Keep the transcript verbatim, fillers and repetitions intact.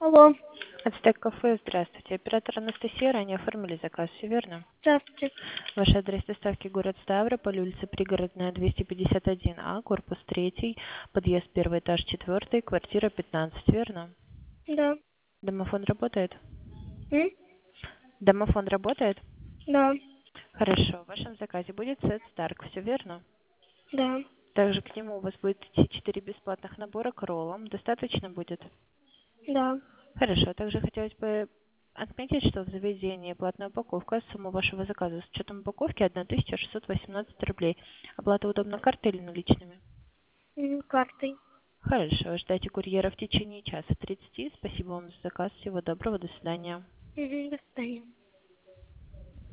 Алло, Ацтек кафе, здравствуйте. Оператор Анастасия, ранее оформили заказ, все верно? здравствуйте. Ваш адрес доставки город Ставрополь, улица Пригородная, двести пятьдесят один А, корпус три, подъезд первый этаж четыре, квартира пятнадцать, верно? Да. Домофон работает? М? Домофон работает? Да. Хорошо. В вашем заказе будет сет Старк, все верно? Да. Также к нему у вас будет идти четыре бесплатных набора к роллам. Достаточно будет? Да. Хорошо. Также хотелось бы отметить, что в заведении платная упаковка, сумма вашего заказа с учетом упаковки тысяча шестьсот восемнадцать рублей. Оплата удобна картой или наличными? М, Картой. Хорошо. Ждайте курьера в течение часа тридцати. Спасибо вам за заказ. Всего доброго. До свидания. Мгм, До свидания.